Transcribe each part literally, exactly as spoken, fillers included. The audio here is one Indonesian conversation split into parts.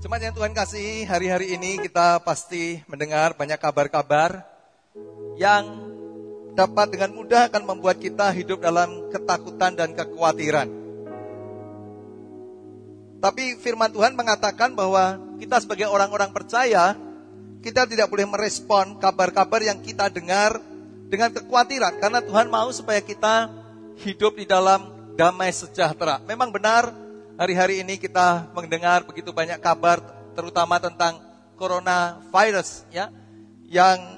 Jemaat yang Tuhan kasih, hari-hari ini kita pasti mendengar banyak kabar-kabar yang dapat dengan mudah akan membuat kita hidup dalam ketakutan dan kekhawatiran. Tapi firman Tuhan mengatakan bahwa kita sebagai orang-orang percaya, kita tidak boleh merespon kabar-kabar yang kita dengar dengan kekhawatiran. Karena Tuhan mau supaya kita hidup di dalam damai sejahtera. Memang benar, hari-hari ini kita mendengar begitu banyak kabar, terutama tentang coronavirus, ya, yang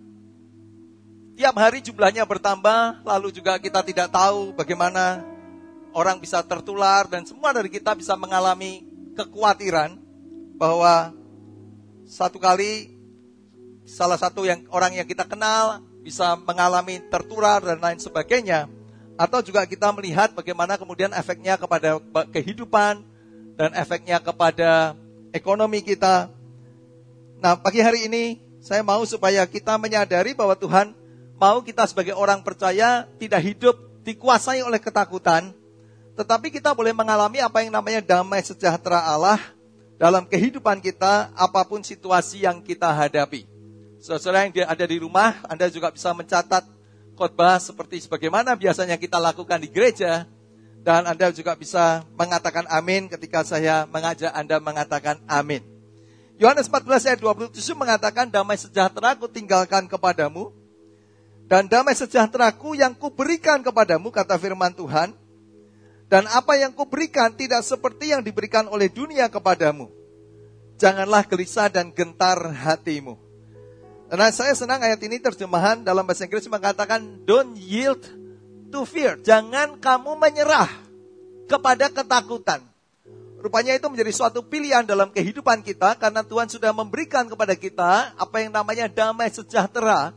tiap hari jumlahnya bertambah, lalu juga kita tidak tahu bagaimana orang bisa tertular, dan semua dari kita bisa mengalami kekhawatiran bahwa satu kali salah satu yang orang yang kita kenal bisa mengalami tertular dan lain sebagainya. Atau juga kita melihat bagaimana kemudian efeknya kepada kehidupan dan efeknya kepada ekonomi kita. Nah, pagi hari ini saya mau supaya kita menyadari bahwa Tuhan mau kita sebagai orang percaya tidak hidup dikuasai oleh ketakutan, tetapi kita boleh mengalami apa yang namanya damai sejahtera Allah dalam kehidupan kita, apapun situasi yang kita hadapi. Saudara yang ada di rumah, Anda juga bisa mencatat khotbah seperti sebagaimana biasanya kita lakukan di gereja, dan Anda juga bisa mengatakan amin ketika saya mengajak Anda mengatakan amin. Yohanes empat belas ayat dua puluh tujuh mengatakan, damai sejahtera ku tinggalkan kepadamu, dan damai sejahteraku yang kuberikan kepadamu, kata firman Tuhan, dan apa yang kuberikan tidak seperti yang diberikan oleh dunia kepadamu. Janganlah gelisah dan gentar hatimu. Nah, saya senang ayat ini, terjemahan dalam bahasa Inggris mengatakan, don't yield to fear. Jangan kamu menyerah kepada ketakutan. Rupanya itu menjadi suatu pilihan dalam kehidupan kita, karena Tuhan sudah memberikan kepada kita apa yang namanya damai sejahtera.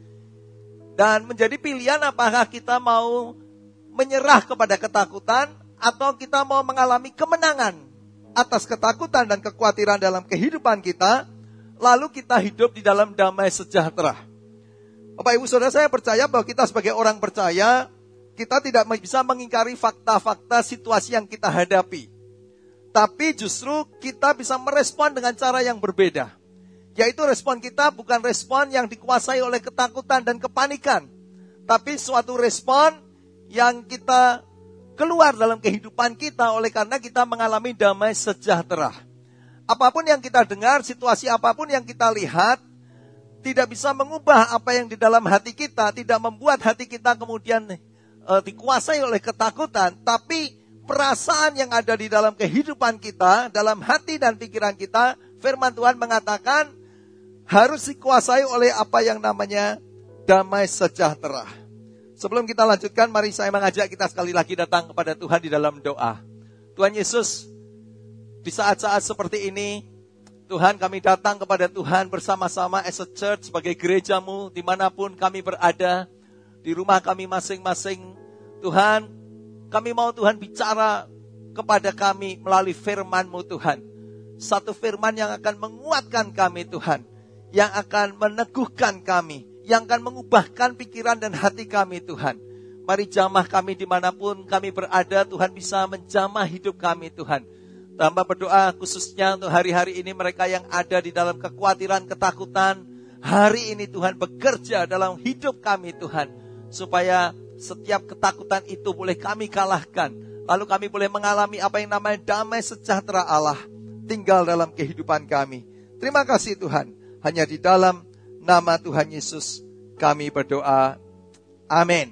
Dan menjadi pilihan apakah kita mau menyerah kepada ketakutan, atau kita mau mengalami kemenangan atas ketakutan dan kekhawatiran dalam kehidupan kita, lalu kita hidup di dalam damai sejahtera. Bapak Ibu Saudara, saya percaya bahwa kita sebagai orang percaya, kita tidak bisa mengingkari fakta-fakta situasi yang kita hadapi. Tapi justru kita bisa merespon dengan cara yang berbeda. Yaitu respon kita bukan respon yang dikuasai oleh ketakutan dan kepanikan, tapi suatu respon yang kita keluar dalam kehidupan kita oleh karena kita mengalami damai sejahtera. Apapun yang kita dengar, situasi apapun yang kita lihat, tidak bisa mengubah apa yang di dalam hati kita, tidak membuat hati kita kemudian e, dikuasai oleh ketakutan, tapi perasaan yang ada di dalam kehidupan kita, dalam hati dan pikiran kita, firman Tuhan mengatakan harus dikuasai oleh apa yang namanya damai sejahtera. Sebelum kita lanjutkan, mari saya mengajak kita sekali lagi datang kepada Tuhan di dalam doa. Tuhan Yesus, di saat-saat seperti ini, Tuhan, kami datang kepada Tuhan bersama-sama as a church, sebagai gerejamu, dimanapun kami berada, di rumah kami masing-masing. Tuhan, kami mau Tuhan bicara kepada kami melalui firman-Mu Tuhan. Satu firman yang akan menguatkan kami Tuhan, yang akan meneguhkan kami, yang akan mengubahkan pikiran dan hati kami Tuhan. Mari jamah kami dimanapun kami berada, Tuhan bisa menjamah hidup kami Tuhan. Tambah berdoa khususnya untuk hari-hari ini mereka yang ada di dalam kekhawatiran, ketakutan. Hari ini Tuhan bekerja dalam hidup kami Tuhan, supaya setiap ketakutan itu boleh kami kalahkan. Lalu kami boleh mengalami apa yang namanya damai sejahtera Allah tinggal dalam kehidupan kami. Terima kasih Tuhan. Hanya di dalam nama Tuhan Yesus kami berdoa. Amin.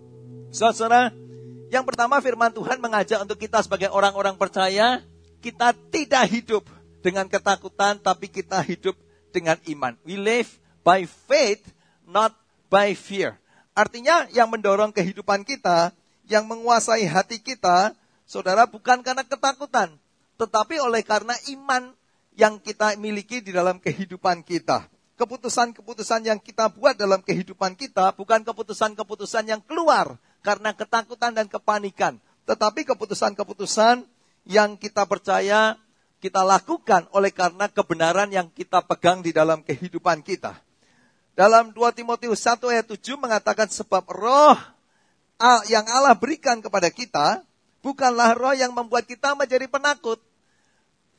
Saudara, yang pertama firman Tuhan mengajak untuk kita sebagai orang-orang percaya, kita tidak hidup dengan ketakutan, tapi kita hidup dengan iman. We live by faith, not by fear. Artinya yang mendorong kehidupan kita, yang menguasai hati kita, saudara, bukan karena ketakutan, tetapi oleh karena iman yang kita miliki di dalam kehidupan kita. Keputusan-keputusan yang kita buat dalam kehidupan kita bukan keputusan-keputusan yang keluar karena ketakutan dan kepanikan, tetapi keputusan-keputusan yang kita percaya kita lakukan oleh karena kebenaran yang kita pegang di dalam kehidupan kita. Dalam dua Timotius satu ayat tujuh mengatakan, sebab roh yang Allah berikan kepada kita bukanlah roh yang membuat kita menjadi penakut.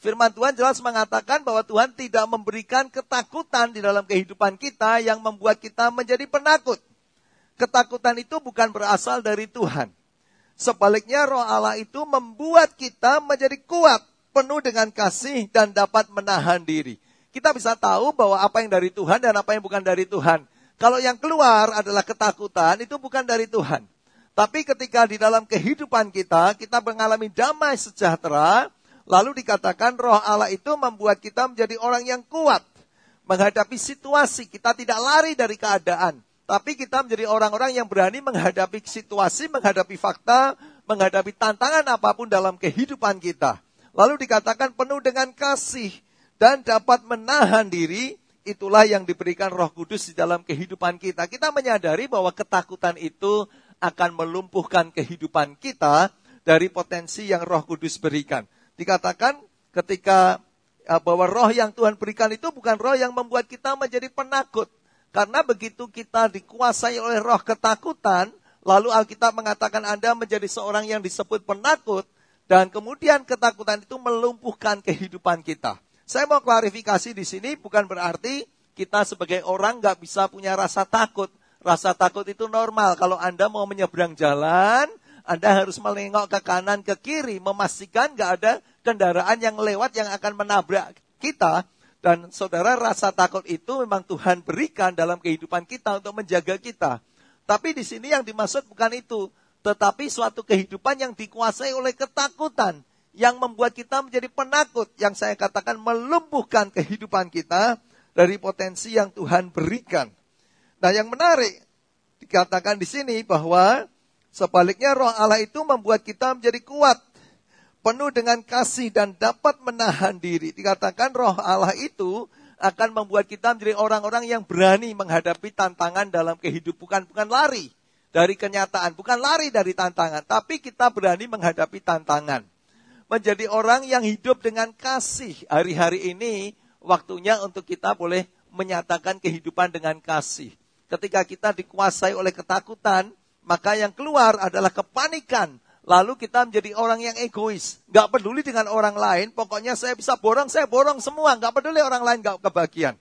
Firman Tuhan jelas mengatakan bahwa Tuhan tidak memberikan ketakutan di dalam kehidupan kita yang membuat kita menjadi penakut. Ketakutan itu bukan berasal dari Tuhan. Sebaliknya Roh Allah itu membuat kita menjadi kuat, penuh dengan kasih dan dapat menahan diri. Kita bisa tahu bahwa apa yang dari Tuhan dan apa yang bukan dari Tuhan. Kalau yang keluar adalah ketakutan, itu bukan dari Tuhan. Tapi ketika di dalam kehidupan kita, kita mengalami damai sejahtera, lalu dikatakan Roh Allah itu membuat kita menjadi orang yang kuat. Menghadapi situasi, kita tidak lari dari keadaan. Tapi kita menjadi orang-orang yang berani menghadapi situasi, menghadapi fakta, menghadapi tantangan apapun dalam kehidupan kita. Lalu dikatakan penuh dengan kasih dan dapat menahan diri. Itulah yang diberikan Roh Kudus di dalam kehidupan kita. Kita menyadari bahwa ketakutan itu akan melumpuhkan kehidupan kita dari potensi yang Roh Kudus berikan. Dikatakan ketika bahwa roh yang Tuhan berikan itu bukan roh yang membuat kita menjadi penakut. Karena begitu kita dikuasai oleh roh ketakutan, lalu Alkitab mengatakan Anda menjadi seorang yang disebut penakut, dan kemudian ketakutan itu melumpuhkan kehidupan kita. Saya mau klarifikasi di sini bukan berarti kita sebagai orang nggak bisa punya rasa takut. Rasa takut itu normal. Kalau Anda mau menyeberang jalan, Anda harus menengok ke kanan, ke kiri, memastikan nggak ada kendaraan yang lewat yang akan menabrak kita. Dan saudara, rasa takut itu memang Tuhan berikan dalam kehidupan kita untuk menjaga kita. Tapi di sini yang dimaksud bukan itu, tetapi suatu kehidupan yang dikuasai oleh ketakutan, yang membuat kita menjadi penakut, yang saya katakan melumpuhkan kehidupan kita dari potensi yang Tuhan berikan. Nah, yang menarik dikatakan di sini bahwa sebaliknya Roh Allah itu membuat kita menjadi kuat, penuh dengan kasih dan dapat menahan diri. Dikatakan Roh Allah itu akan membuat kita menjadi orang-orang yang berani menghadapi tantangan dalam kehidupan, bukan bukan lari dari kenyataan, bukan lari dari tantangan, tapi kita berani menghadapi tantangan. Menjadi orang yang hidup dengan kasih. Hari-hari ini waktunya untuk kita boleh menyatakan kehidupan dengan kasih. Ketika kita dikuasai oleh ketakutan, maka yang keluar adalah kepanikan. Lalu kita menjadi orang yang egois. Gak peduli dengan orang lain, pokoknya saya bisa borong, saya borong semua. Gak peduli orang lain gak kebagian.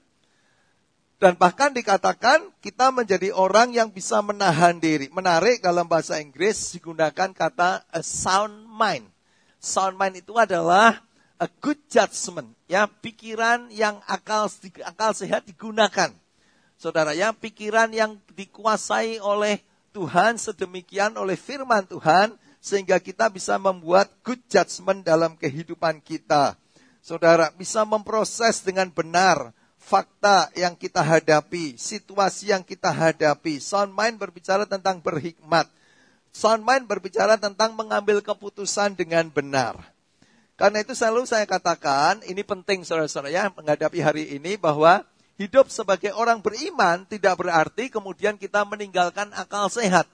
Dan bahkan dikatakan kita menjadi orang yang bisa menahan diri. Menarik, dalam bahasa Inggris digunakan kata a sound mind. Sound mind itu adalah a good judgment. Ya, pikiran yang akal, akal sehat digunakan. Saudara, ya, pikiran yang dikuasai oleh Tuhan sedemikian oleh firman Tuhan, sehingga kita bisa membuat good judgment dalam kehidupan kita. Saudara, bisa memproses dengan benar fakta yang kita hadapi, situasi yang kita hadapi. Sound mind berbicara tentang berhikmat. Sound mind berbicara tentang mengambil keputusan dengan benar. Karena itu selalu saya katakan, ini penting saudara-saudara ya, menghadapi hari ini bahwa hidup sebagai orang beriman tidak berarti kemudian kita meninggalkan akal sehat.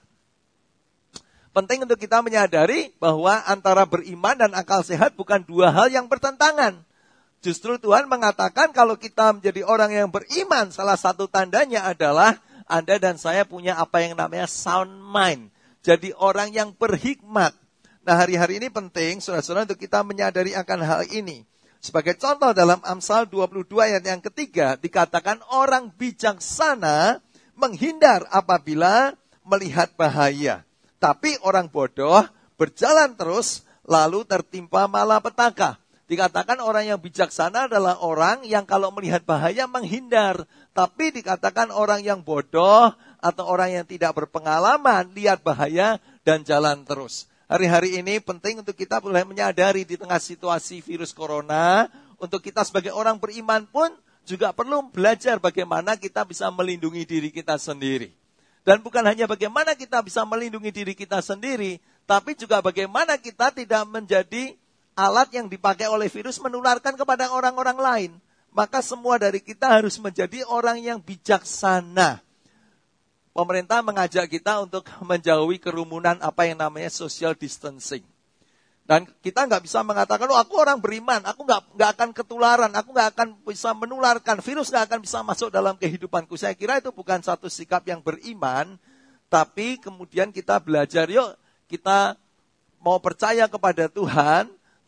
Penting untuk kita menyadari bahwa antara beriman dan akal sehat bukan dua hal yang bertentangan. Justru Tuhan mengatakan kalau kita menjadi orang yang beriman, salah satu tandanya adalah Anda dan saya punya apa yang namanya sound mind. Jadi orang yang berhikmat. Nah, hari-hari ini penting saudara-saudara untuk kita menyadari akan hal ini. Sebagai contoh dalam Amsal dua puluh dua ayat yang ketiga, dikatakan orang bijaksana menghindar apabila melihat bahaya. Tapi orang bodoh berjalan terus lalu tertimpa malapetaka. Dikatakan orang yang bijaksana adalah orang yang kalau melihat bahaya menghindar. Tapi dikatakan orang yang bodoh atau orang yang tidak berpengalaman lihat bahaya dan jalan terus. Hari-hari ini penting untuk kita boleh menyadari di tengah situasi virus corona, untuk kita sebagai orang beriman pun juga perlu belajar bagaimana kita bisa melindungi diri kita sendiri. Dan bukan hanya bagaimana kita bisa melindungi diri kita sendiri, tapi juga bagaimana kita tidak menjadi alat yang dipakai oleh virus menularkan kepada orang-orang lain. Maka semua dari kita harus menjadi orang yang bijaksana. Pemerintah mengajak kita untuk menjauhi kerumunan apa yang namanya social distancing. Dan kita nggak bisa mengatakan, oh aku orang beriman, aku nggak nggak akan ketularan, aku nggak akan bisa menularkan, virus nggak akan bisa masuk dalam kehidupanku. Saya kira itu bukan satu sikap yang beriman, tapi kemudian kita belajar, yuk kita mau percaya kepada Tuhan,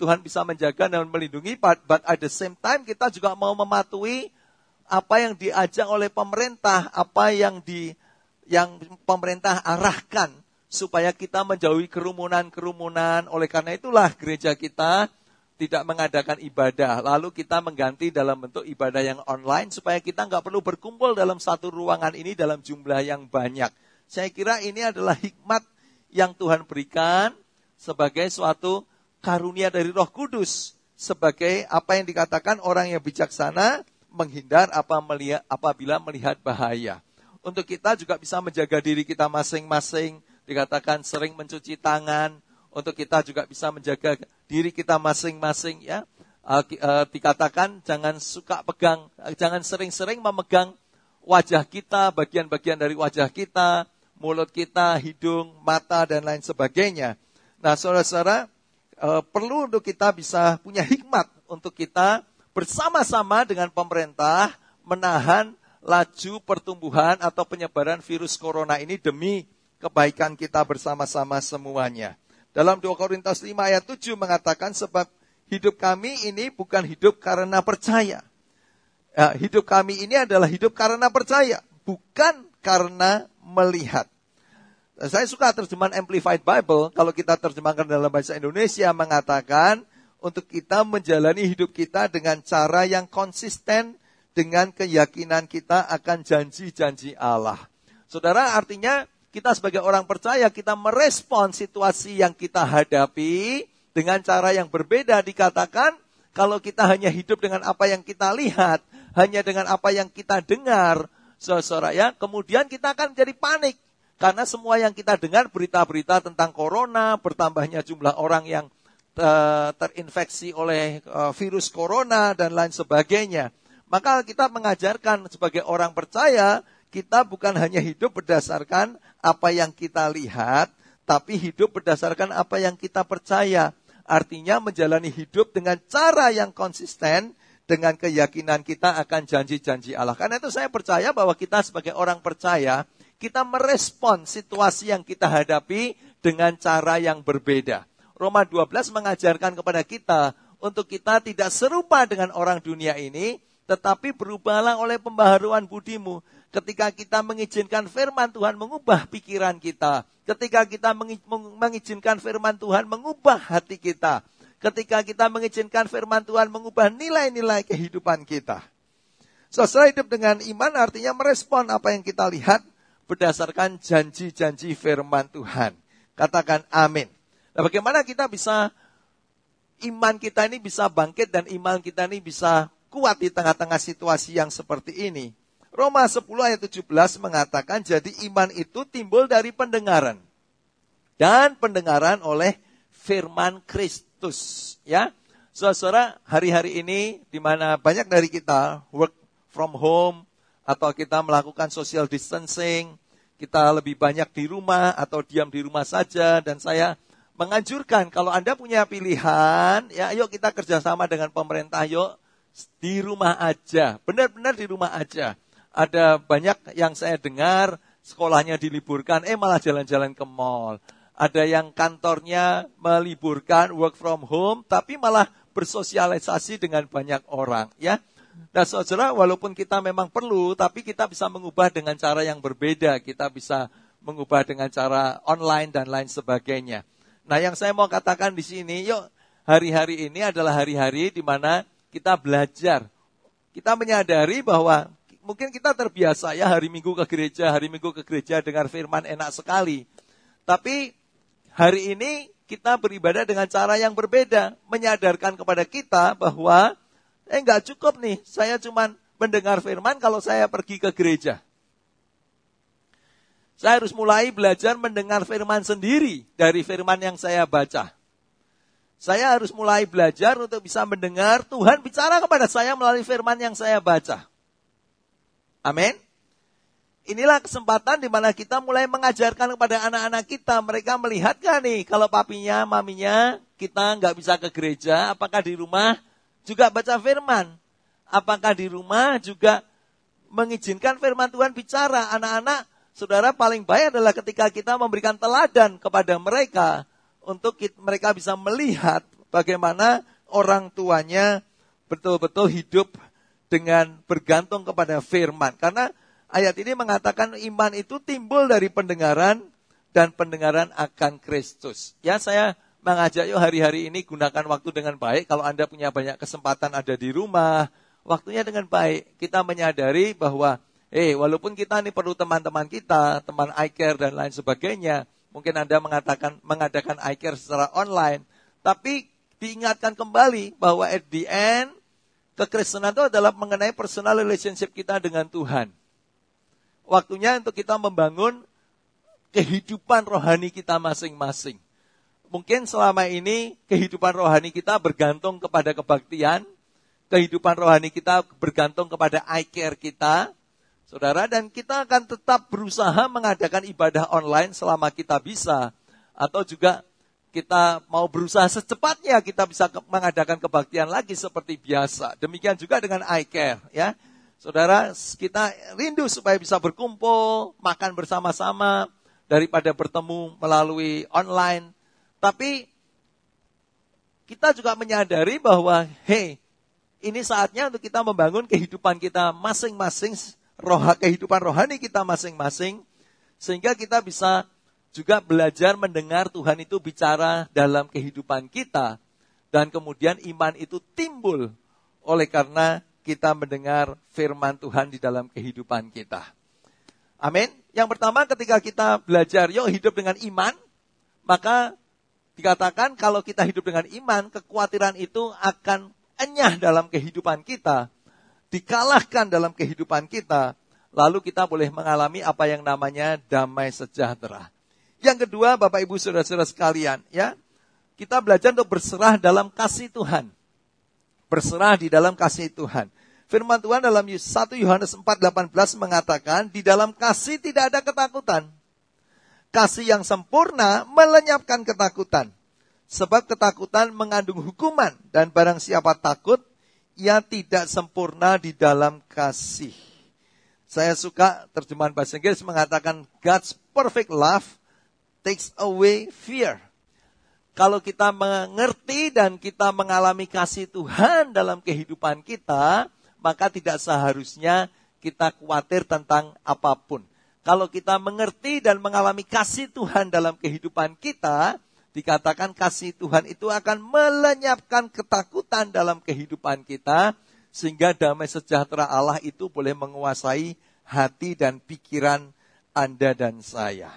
Tuhan bisa menjaga dan melindungi, but, but at the same time kita juga mau mematuhi apa yang diajak oleh pemerintah, apa yang di yang pemerintah arahkan supaya kita menjauhi kerumunan-kerumunan. Oleh karena itulah gereja kita tidak mengadakan ibadah, lalu kita mengganti dalam bentuk ibadah yang online supaya kita nggak perlu berkumpul dalam satu ruangan ini dalam jumlah yang banyak. Saya kira ini adalah hikmat yang Tuhan berikan sebagai suatu karunia dari Roh Kudus, sebagai apa yang dikatakan orang yang bijaksana menghindar apa melihat, apabila melihat bahaya. Untuk kita juga bisa menjaga diri kita masing-masing, dikatakan sering mencuci tangan. Untuk kita juga bisa menjaga diri kita masing-masing, ya. Uh, uh, dikatakan jangan suka pegang, uh, jangan sering-sering memegang wajah kita, bagian-bagian dari wajah kita, mulut kita, hidung, mata, dan lain sebagainya. Nah, saudara-saudara, uh, perlu untuk kita bisa punya hikmat untuk kita bersama-sama dengan pemerintah menahan laju pertumbuhan atau penyebaran virus corona ini demi kebaikan kita bersama-sama semuanya. Dalam dua Korintus lima ayat tujuh mengatakan, sebab hidup kami ini bukan hidup karena percaya. Ya, hidup kami ini adalah hidup karena percaya, bukan karena melihat. Saya suka terjemahan Amplified Bible, kalau kita terjemahkan dalam bahasa Indonesia, mengatakan untuk kita menjalani hidup kita dengan cara yang konsisten dengan keyakinan kita akan janji-janji Allah. Saudara, artinya kita sebagai orang percaya, kita merespon situasi yang kita hadapi dengan cara yang berbeda. Dikatakan, kalau kita hanya hidup dengan apa yang kita lihat, hanya dengan apa yang kita dengar, saudara ya, kemudian kita akan jadi panik. Karena semua yang kita dengar, berita-berita tentang corona, bertambahnya jumlah orang yang uh, terinfeksi oleh uh, virus corona, dan lain sebagainya. Maka kita mengajarkan sebagai orang percaya, kita bukan hanya hidup berdasarkan apa yang kita lihat, tapi hidup berdasarkan apa yang kita percaya. Artinya menjalani hidup dengan cara yang konsisten, dengan keyakinan kita akan janji-janji Allah. Karena itu saya percaya bahwa kita sebagai orang percaya, kita merespon situasi yang kita hadapi dengan cara yang berbeda. Roma dua belas mengajarkan kepada kita, untuk kita tidak serupa dengan orang dunia ini, tetapi berubahlah oleh pembaharuan budimu. Ketika kita mengizinkan firman Tuhan mengubah pikiran kita. Ketika kita mengizinkan firman Tuhan mengubah hati kita. Ketika kita mengizinkan firman Tuhan mengubah nilai-nilai kehidupan kita. Saudara, hidup dengan iman artinya merespon apa yang kita lihat berdasarkan janji-janji firman Tuhan. Katakan amin. Nah, bagaimana kita bisa, iman kita ini bisa bangkit dan iman kita ini bisa kuat di tengah-tengah situasi yang seperti ini? Roma sepuluh ayat tujuh belas mengatakan, jadi iman itu timbul dari pendengaran. Dan pendengaran oleh firman Kristus. Ya, saudara, hari-hari ini di mana banyak dari kita work from home, atau kita melakukan social distancing, kita lebih banyak di rumah atau diam di rumah saja. Dan saya menganjurkan kalau Anda punya pilihan, ya yuk kita kerjasama dengan pemerintah, yuk di rumah aja, benar-benar di rumah aja. Ada banyak yang saya dengar sekolahnya diliburkan, eh malah jalan-jalan ke mall. Ada yang kantornya meliburkan, work from home, tapi malah bersosialisasi dengan banyak orang. Ya, nah saudara, walaupun kita memang perlu, tapi kita bisa mengubah dengan cara yang berbeda. Kita bisa mengubah dengan cara online dan lain sebagainya. Nah, yang saya mau katakan di sini, yuk hari-hari ini adalah hari-hari di mana kita belajar. Kita menyadari bahwa mungkin kita terbiasa ya hari Minggu ke gereja, hari Minggu ke gereja dengar firman enak sekali. Tapi hari ini kita beribadah dengan cara yang berbeda. Menyadarkan kepada kita bahwa eh enggak cukup nih, saya cuma mendengar firman kalau saya pergi ke gereja. Saya harus mulai belajar mendengar firman sendiri dari firman yang saya baca. Saya harus mulai belajar untuk bisa mendengar Tuhan bicara kepada saya melalui firman yang saya baca. Amin. Inilah kesempatan di mana kita mulai mengajarkan kepada anak-anak kita. Mereka melihat gak nih, kalau papinya, maminya, kita gak bisa ke gereja, apakah di rumah juga baca firman? Apakah di rumah juga mengizinkan firman Tuhan bicara? Anak-anak, saudara, paling baik adalah ketika kita memberikan teladan kepada mereka, untuk kita, mereka bisa melihat bagaimana orang tuanya betul-betul hidup dengan bergantung kepada firman. Karena ayat ini mengatakan iman itu timbul dari pendengaran dan pendengaran akan Kristus. Ya, saya mengajak yuk hari-hari ini gunakan waktu dengan baik. Kalau Anda punya banyak kesempatan ada di rumah, waktunya dengan baik. Kita menyadari bahwa eh, walaupun kita ini perlu teman-teman kita, teman iCare dan lain sebagainya. Mungkin Anda mengatakan mengadakan iCare secara online. Tapi diingatkan kembali bahwa at the end, kekristenan itu adalah mengenai personal relationship kita dengan Tuhan. Waktunya untuk kita membangun kehidupan rohani kita masing-masing. Mungkin selama ini kehidupan rohani kita bergantung kepada kebaktian. Kehidupan rohani kita bergantung kepada iCare kita. Saudara, dan kita akan tetap berusaha mengadakan ibadah online selama kita bisa. Atau juga kita mau berusaha secepatnya kita bisa ke- mengadakan kebaktian lagi seperti biasa. Demikian juga dengan iCare. Ya. Saudara, kita rindu supaya bisa berkumpul, makan bersama-sama, daripada bertemu melalui online. Tapi kita juga menyadari bahwa, hey, ini saatnya untuk kita membangun kehidupan kita masing-masing, roh, kehidupan rohani kita masing-masing, sehingga kita bisa juga belajar mendengar Tuhan itu bicara dalam kehidupan kita, dan kemudian iman itu timbul oleh karena kita mendengar firman Tuhan di dalam kehidupan kita. Amin. Yang pertama, ketika kita belajar, yuk hidup dengan iman, maka dikatakan kalau kita hidup dengan iman, kekhawatiran itu akan enyah dalam kehidupan kita, dikalahkan dalam kehidupan kita, lalu kita boleh mengalami apa yang namanya damai sejahtera. Yang kedua, Bapak Ibu Saudara-saudara sekalian, ya, kita belajar untuk berserah dalam kasih Tuhan. Berserah di dalam kasih Tuhan. Firman Tuhan dalam satu Yohanes empat delapan belas mengatakan, di dalam kasih tidak ada ketakutan. Kasih yang sempurna melenyapkan ketakutan. Sebab ketakutan mengandung hukuman, dan barang siapa takut, ia tidak sempurna di dalam kasih. Saya suka terjemahan bahasa Inggris mengatakan, God's perfect love takes away fear. Kalau kita mengerti dan kita mengalami kasih Tuhan dalam kehidupan kita, maka tidak seharusnya kita khawatir tentang apapun. Kalau kita mengerti dan mengalami kasih Tuhan dalam kehidupan kita, dikatakan kasih Tuhan itu akan melenyapkan ketakutan dalam kehidupan kita, sehingga damai sejahtera Allah itu boleh menguasai hati dan pikiran Anda dan saya.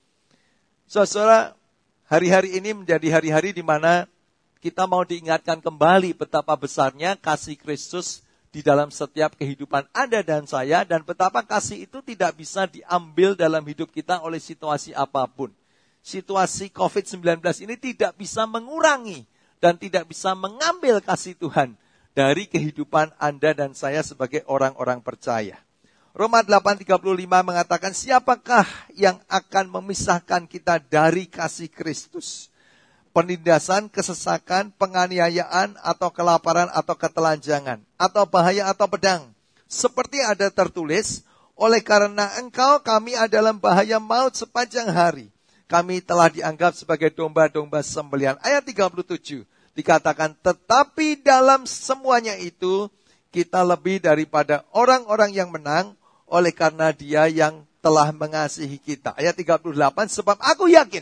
Saudara, hari-hari ini menjadi hari-hari di mana kita mau diingatkan kembali betapa besarnya kasih Kristus di dalam setiap kehidupan Anda dan saya, dan betapa kasih itu tidak bisa diambil dalam hidup kita oleh situasi apapun. Situasi covid sembilan belas ini tidak bisa mengurangi dan tidak bisa mengambil kasih Tuhan dari kehidupan Anda dan saya sebagai orang-orang percaya. Roma delapan tiga puluh lima mengatakan, siapakah yang akan memisahkan kita dari kasih Kristus? Penindasan, kesesakan, penganiayaan, atau kelaparan, atau ketelanjangan, atau bahaya, atau pedang. Seperti ada tertulis, oleh karena engkau kami adalah bahaya maut sepanjang hari. Kami telah dianggap sebagai domba-domba sembelihan. Ayat tiga puluh tujuh dikatakan, tetapi dalam semuanya itu, kita lebih daripada orang-orang yang menang, oleh karena Dia yang telah mengasihi kita. Ayat tiga puluh delapan, sebab aku yakin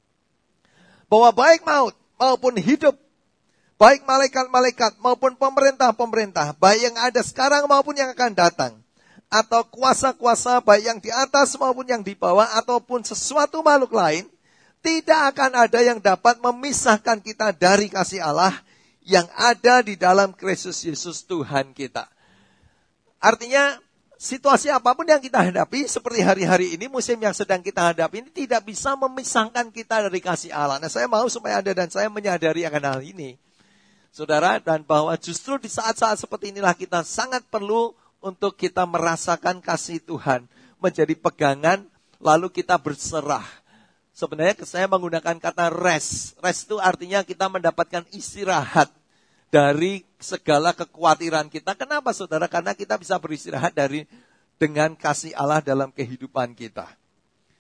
bahwa baik maut maupun hidup, baik malaikat-malaikat maupun pemerintah-pemerintah, baik yang ada sekarang maupun yang akan datang, atau kuasa-kuasa baik yang di atas maupun yang di bawah, ataupun sesuatu makhluk lain, tidak akan ada yang dapat memisahkan kita dari kasih Allah yang ada di dalam Kristus Yesus Tuhan kita. Artinya, situasi apapun yang kita hadapi, seperti hari-hari ini, musim yang sedang kita hadapi ini, tidak bisa memisahkan kita dari kasih Allah. Nah, saya mau supaya Anda dan saya menyadari akan hal ini, saudara, dan bahwa justru di saat-saat seperti inilah kita sangat perlu untuk kita merasakan kasih Tuhan, menjadi pegangan, lalu kita berserah. Sebenarnya saya menggunakan kata rest. Rest itu artinya kita mendapatkan istirahat dari segala kekhawatiran kita. Kenapa, saudara? Karena kita bisa beristirahat dari dengan kasih Allah dalam kehidupan kita.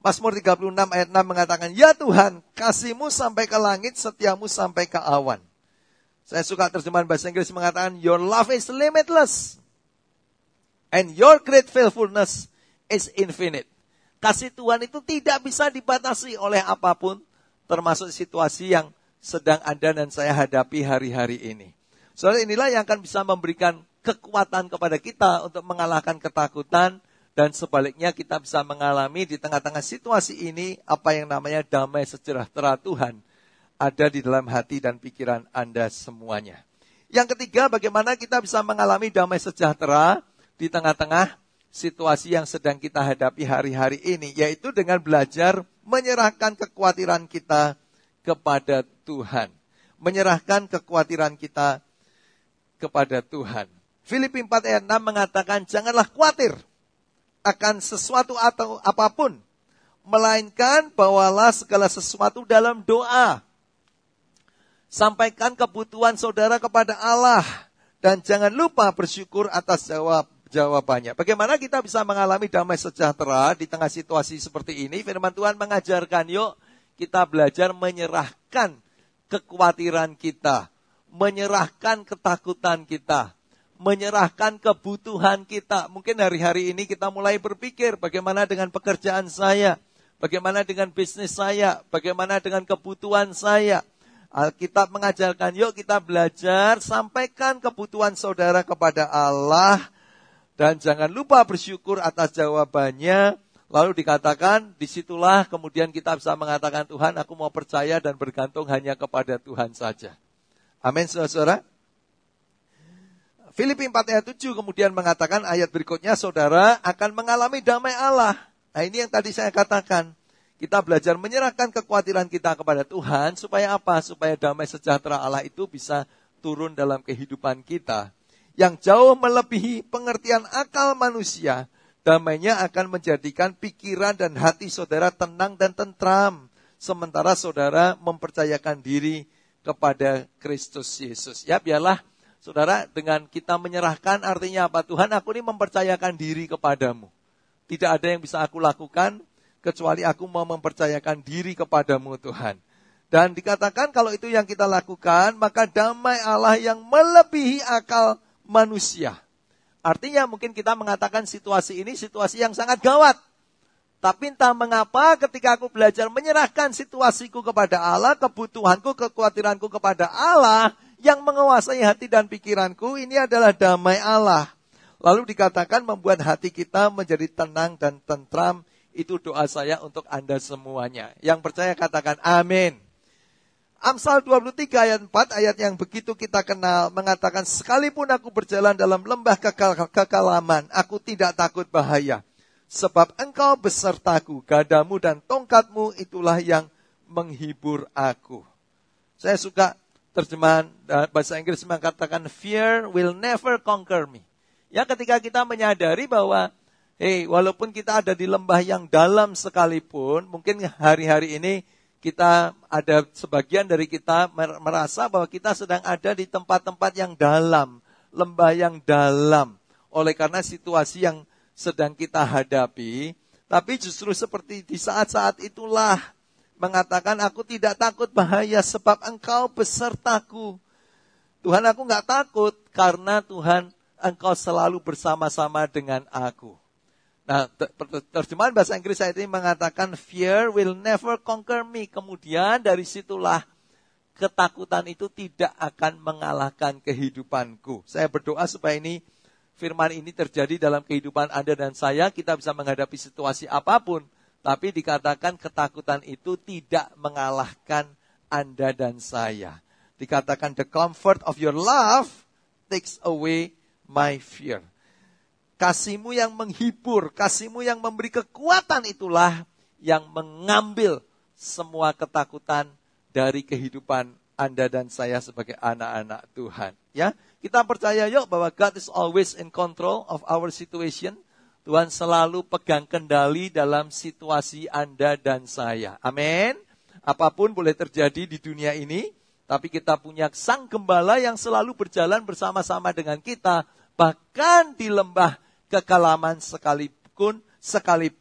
Mazmur tiga puluh enam ayat enam mengatakan, ya Tuhan, kasih-Mu sampai ke langit, setia-Mu sampai ke awan. Saya suka terjemahan bahasa Inggris mengatakan, your love is limitless. And your great faithfulness is infinite. Kasih Tuhan itu tidak bisa dibatasi oleh apapun, termasuk situasi yang sedang Anda dan saya hadapi hari-hari ini. Soalnya inilah yang akan bisa memberikan kekuatan kepada kita untuk mengalahkan ketakutan, dan sebaliknya kita bisa mengalami di tengah-tengah situasi ini apa yang namanya damai sejahtera Tuhan ada di dalam hati dan pikiran Anda semuanya. Yang ketiga, bagaimana kita bisa mengalami damai sejahtera di tengah-tengah situasi yang sedang kita hadapi hari-hari ini, yaitu dengan belajar menyerahkan kekhawatiran kita kepada Tuhan. Menyerahkan kekhawatiran kita kepada Tuhan. Filipi empat ayat enam mengatakan, janganlah khawatir akan sesuatu atau apapun, melainkan bawalah segala sesuatu dalam doa. Sampaikan kebutuhan saudara kepada Allah, dan jangan lupa bersyukur atas jawab jawabannya. Bagaimana kita bisa mengalami damai sejahtera di tengah situasi seperti ini? Firman Tuhan mengajarkan, yuk kita belajar menyerahkan kekhawatiran kita, menyerahkan ketakutan kita, menyerahkan kebutuhan kita. Mungkin hari-hari ini kita mulai berpikir, bagaimana dengan pekerjaan saya? Bagaimana dengan bisnis saya? Bagaimana dengan kebutuhan saya? Alkitab mengajarkan, yuk kita belajar, sampaikan kebutuhan saudara kepada Allah, dan jangan lupa bersyukur atas jawabannya. Lalu dikatakan, disitulah kemudian kita bisa mengatakan, Tuhan, aku mau percaya dan bergantung hanya kepada Tuhan saja. Amin, saudara-saudara. Filipi empat ayat tujuh kemudian mengatakan, ayat berikutnya, saudara akan mengalami damai Allah. Nah, ini yang tadi saya katakan. Kita belajar menyerahkan kekhawatiran kita kepada Tuhan, supaya apa? Supaya damai sejahtera Allah itu bisa turun dalam kehidupan kita. Yang jauh melebihi pengertian akal manusia, damainya akan menjadikan pikiran dan hati saudara tenang dan tentram. Sementara saudara mempercayakan diri kepada Kristus Yesus. Ya, biarlah saudara, dengan kita menyerahkan artinya apa? Tuhan, aku ini mempercayakan diri kepadamu. Tidak ada yang bisa aku lakukan, kecuali aku mau mempercayakan diri kepadamu, Tuhan. Dan dikatakan kalau itu yang kita lakukan, maka damai Allah yang melebihi akal manusia. Artinya mungkin kita mengatakan situasi ini situasi yang sangat gawat. Tapi entah mengapa ketika aku belajar menyerahkan situasiku kepada Allah, kebutuhanku, kekhawatiranku kepada Allah, yang menguasai hati dan pikiranku, ini adalah damai Allah. Lalu dikatakan membuat hati kita menjadi tenang dan tentram. Itu doa saya untuk Anda semuanya. Yang percaya katakan amin. Amsal dua puluh tiga ayat empat, ayat yang begitu kita kenal, mengatakan, sekalipun aku berjalan dalam lembah kekal- kekalaman, aku tidak takut bahaya. Sebab engkau besertaku, gadamu dan tongkatmu itulah yang menghibur aku. Saya suka terjemahan bahasa Inggris mengatakan, fear will never conquer me. Ya, ketika kita menyadari bahwa, hei, walaupun kita ada di lembah yang dalam sekalipun, mungkin hari-hari ini kita ada sebagian dari kita merasa bahwa kita sedang ada di tempat-tempat yang dalam, lembah yang dalam. Oleh karena situasi yang sedang kita hadapi, tapi justru seperti di saat-saat itulah mengatakan, aku tidak takut bahaya sebab engkau besertaku. Tuhan, aku gak takut karena Tuhan, engkau selalu bersama-sama dengan aku. Nah, terjemahan bahasa Inggris saya ini mengatakan, fear will never conquer me. Kemudian dari situlah ketakutan itu tidak akan mengalahkan kehidupanku. Saya berdoa supaya ini, firman ini terjadi dalam kehidupan Anda dan saya. Kita bisa menghadapi situasi apapun, tapi dikatakan ketakutan itu tidak mengalahkan Anda dan saya. Dikatakan the comfort of your love takes away my fear. Kasihmu yang menghibur, kasihmu yang memberi kekuatan itulah yang mengambil semua ketakutan dari kehidupan Anda dan saya sebagai anak-anak Tuhan. Ya, kita percaya yuk bahwa God is always in control of our situation. Tuhan selalu pegang kendali dalam situasi Anda dan saya. Amin. Apapun boleh terjadi di dunia ini, tapi kita punya Sang Gembala yang selalu berjalan bersama-sama dengan kita, bahkan di lembah kekalaman sekalipun, sekalipun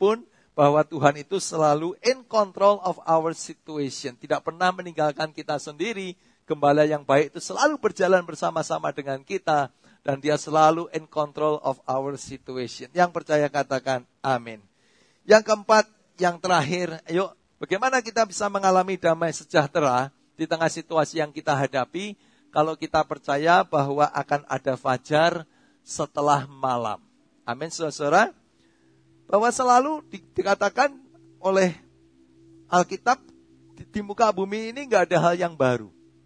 bahwa Tuhan itu selalu in control of our situation. Tidak pernah meninggalkan kita sendiri. Gembala yang baik itu selalu berjalan bersama-sama dengan kita. Dan dia selalu in control of our situation. Yang percaya katakan amin. Yang keempat, yang terakhir, ayo bagaimana kita bisa mengalami damai sejahtera di tengah situasi yang kita hadapi kalau kita percaya bahwa akan ada fajar setelah malam. Amin, saudara. Bahwa selalu di, dikatakan oleh Alkitab di, di muka bumi ini nggak ada hal yang baru.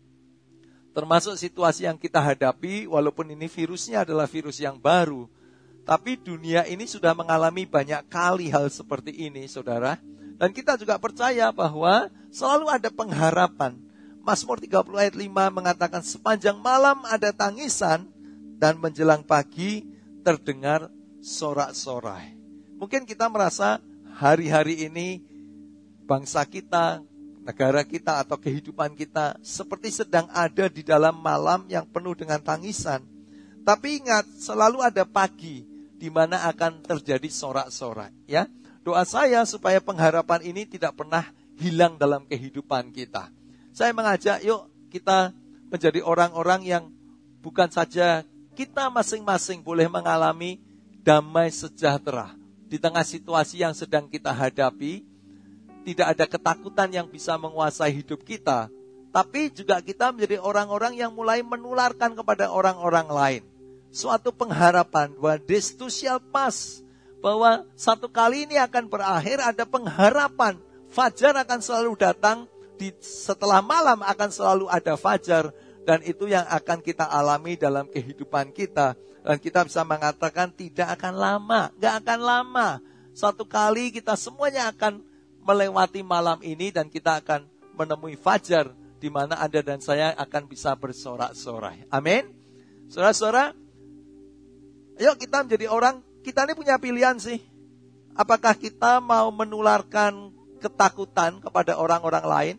Termasuk situasi yang kita hadapi, walaupun ini virusnya adalah virus yang baru. Tapi dunia ini sudah mengalami banyak kali hal seperti ini, saudara. Dan kita juga percaya bahwa selalu ada pengharapan. Mazmur tiga puluh ayat lima mengatakan, sepanjang malam ada tangisan dan menjelang pagi terdengar sorak-sorai. Mungkin kita merasa hari-hari ini bangsa kita, negara kita atau kehidupan kita seperti sedang ada di dalam malam yang penuh dengan tangisan. Tapi ingat, selalu ada pagi di mana akan terjadi sorak-sorai. Ya, doa saya supaya pengharapan ini tidak pernah hilang dalam kehidupan kita. Saya mengajak, yuk kita menjadi orang-orang yang bukan saja kita masing-masing boleh mengalami damai sejahtera di tengah situasi yang sedang kita hadapi. Tidak ada ketakutan yang bisa menguasai hidup kita, tapi juga kita menjadi orang-orang yang mulai menularkan kepada orang-orang lain suatu pengharapan bahwa this too shall pass, bahwa satu kali ini akan berakhir. Ada pengharapan, fajar akan selalu datang, di setelah malam akan selalu ada fajar, dan itu yang akan kita alami dalam kehidupan kita. Dan kita bisa mengatakan tidak akan lama, gak akan lama. Satu kali kita semuanya akan melewati malam ini dan kita akan menemui fajar di mana Anda dan saya akan bisa bersorak-sorai. Amin. Saudara-saudara, ayo kita menjadi orang, kita ini punya pilihan sih. Apakah kita mau menularkan ketakutan kepada orang-orang lain,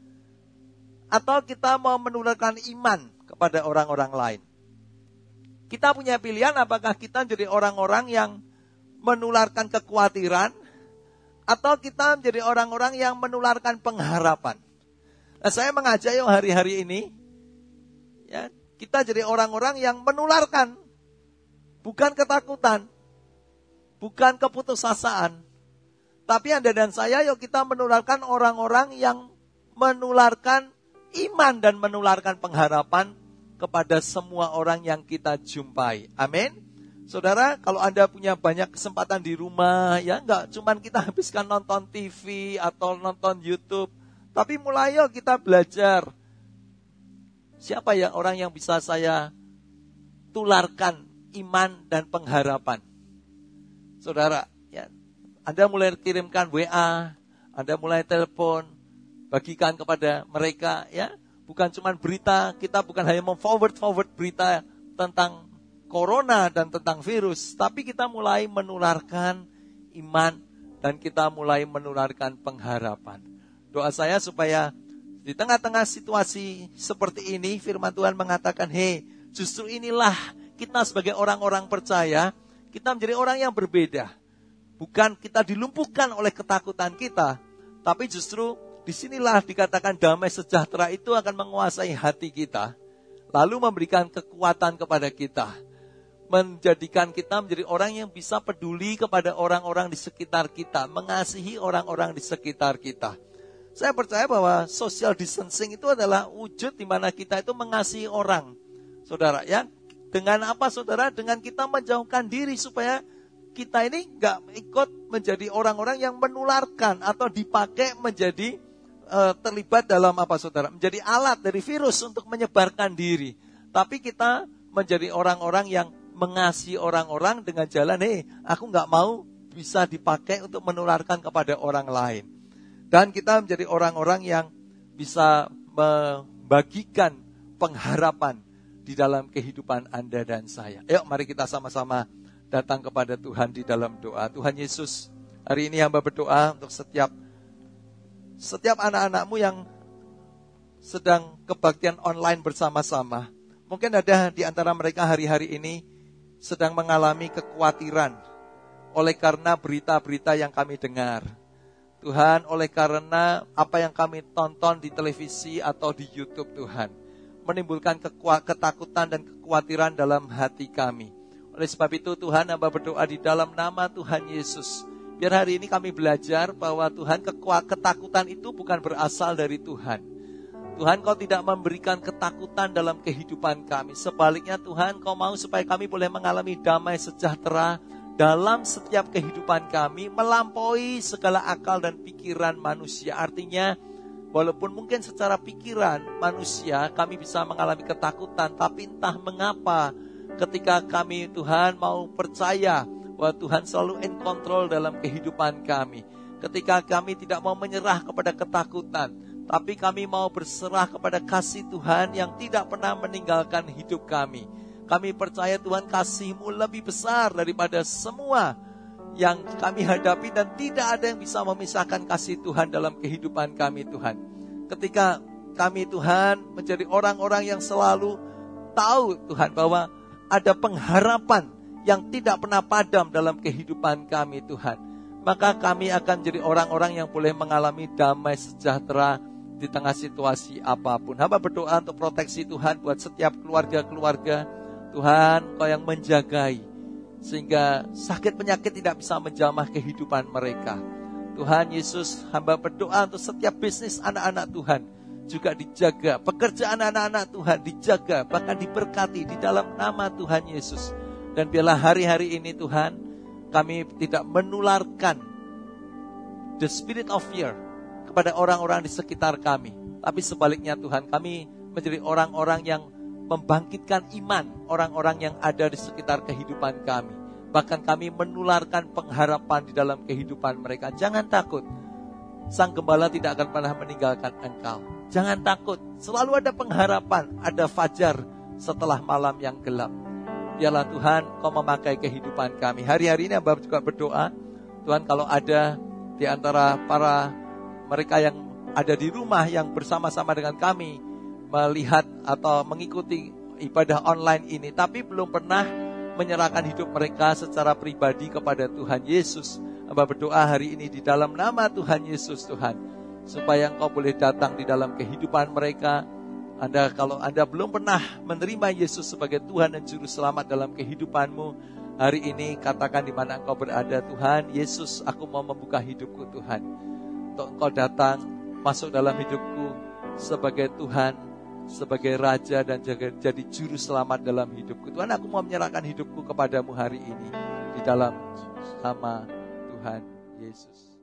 atau kita mau menularkan iman kepada orang-orang lain? Kita punya pilihan, apakah kita menjadi orang-orang yang menularkan kekhawatiran, atau kita menjadi orang-orang yang menularkan pengharapan. Nah, saya mengajak yuk hari-hari ini, ya, kita jadi orang-orang yang menularkan, bukan ketakutan, bukan keputusasaan, tapi Anda dan saya, yuk kita menularkan orang-orang yang menularkan iman dan menularkan pengharapan kepada semua orang yang kita jumpai. Amin. Saudara, kalau Anda punya banyak kesempatan di rumah, ya enggak cuman kita habiskan nonton T V atau nonton YouTube, tapi mulai yuk kita belajar. Siapa ya orang yang bisa saya tularkan iman dan pengharapan? Saudara, ya, Anda mulai kirimkan W A, Anda mulai telepon, bagikan kepada mereka, ya. Bukan cuman berita, kita bukan hanya memforward-forward berita tentang corona dan tentang virus, tapi kita mulai menularkan iman dan kita mulai menularkan pengharapan. Doa saya supaya di tengah-tengah situasi seperti ini, firman Tuhan mengatakan, hei, justru inilah kita sebagai orang-orang percaya, kita menjadi orang yang berbeda. Bukan kita dilumpuhkan oleh ketakutan kita, tapi justru disinilah dikatakan damai sejahtera itu akan menguasai hati kita, lalu memberikan kekuatan kepada kita, menjadikan kita menjadi orang yang bisa peduli kepada orang-orang di sekitar kita, mengasihi orang-orang di sekitar kita. Saya percaya bahwa social distancing itu adalah wujud di mana kita itu mengasihi orang. Saudara, ya, dengan apa saudara? Dengan kita menjauhkan diri supaya kita ini enggak ikut menjadi orang-orang yang menularkan atau dipakai menjadi uh, terlibat dalam apa saudara? Menjadi alat dari virus untuk menyebarkan diri. Tapi kita menjadi orang-orang yang mengasihi orang-orang dengan jalan, hei, aku gak mau bisa dipakai untuk menularkan kepada orang lain. Dan kita menjadi orang-orang yang bisa membagikan pengharapan di dalam kehidupan Anda dan saya. Ayo mari kita sama-sama datang kepada Tuhan di dalam doa. Tuhan Yesus, hari ini hamba berdoa untuk setiap setiap anak-anakmu yang sedang kebaktian online bersama-sama. Mungkin ada di antara mereka hari-hari ini sedang mengalami kekhawatiran, oleh karena berita-berita yang kami dengar. Tuhan, oleh karena apa yang kami tonton di televisi atau di YouTube, Tuhan, menimbulkan ketakutan dan kekhawatiran dalam hati kami. Oleh sebab itu Tuhan, hamba berdoa di dalam nama Tuhan Yesus, biar hari ini kami belajar bahwa Tuhan, ketakutan itu bukan berasal dari Tuhan. Tuhan, Kau tidak memberikan ketakutan dalam kehidupan kami. Sebaliknya Tuhan, Kau mau supaya kami boleh mengalami damai sejahtera dalam setiap kehidupan kami, melampaui segala akal dan pikiran manusia. Artinya, walaupun mungkin secara pikiran manusia kami bisa mengalami ketakutan, tapi entah mengapa ketika kami, Tuhan, mau percaya bahwa Tuhan selalu in control dalam kehidupan kami. Ketika kami tidak mau menyerah kepada ketakutan, tapi kami mau berserah kepada kasih Tuhan yang tidak pernah meninggalkan hidup kami. Kami percaya Tuhan, kasih-Mu lebih besar daripada semua yang kami hadapi, dan tidak ada yang bisa memisahkan kasih Tuhan dalam kehidupan kami, Tuhan. Ketika kami, Tuhan, menjadi orang-orang yang selalu tahu, Tuhan, bahwa ada pengharapan yang tidak pernah padam dalam kehidupan kami, Tuhan, maka kami akan jadi orang-orang yang boleh mengalami damai sejahtera di tengah situasi apapun. Hamba berdoa untuk proteksi Tuhan buat setiap keluarga-keluarga. Tuhan, Kau yang menjagai sehingga sakit penyakit tidak bisa menjamah kehidupan mereka. Tuhan Yesus, hamba berdoa untuk setiap bisnis anak-anak Tuhan juga dijaga, pekerjaan anak-anak Tuhan dijaga, bahkan diberkati di dalam nama Tuhan Yesus. Dan biarlah hari-hari ini Tuhan, kami tidak menularkan the spirit of fear kepada orang-orang di sekitar kami, tapi sebaliknya Tuhan, kami menjadi orang-orang yang membangkitkan iman orang-orang yang ada di sekitar kehidupan kami. Bahkan kami menularkan pengharapan di dalam kehidupan mereka. Jangan takut, Sang Gembala tidak akan pernah meninggalkan engkau. Jangan takut, selalu ada pengharapan, ada fajar setelah malam yang gelap. Biarlah Tuhan, Kau memakai kehidupan kami. Hari-hari ini hamba juga berdoa, Tuhan, kalau ada di antara para mereka yang ada di rumah yang bersama-sama dengan kami melihat atau mengikuti ibadah online ini, tapi belum pernah menyerahkan hidup mereka secara pribadi kepada Tuhan Yesus, hamba berdoa hari ini di dalam nama Tuhan Yesus, Tuhan, supaya Engkau boleh datang di dalam kehidupan mereka. Anda, kalau Anda belum pernah menerima Yesus sebagai Tuhan dan Juru Selamat dalam kehidupanmu, hari ini katakan di mana Engkau berada, Tuhan Yesus, aku mau membuka hidupku, Tuhan, untuk Engkau datang masuk dalam hidupku sebagai Tuhan, sebagai Raja, dan jadi Juru Selamat dalam hidupku. Tuhan, aku mau menyerahkan hidupku kepadamu hari ini di dalam nama Tuhan Yesus.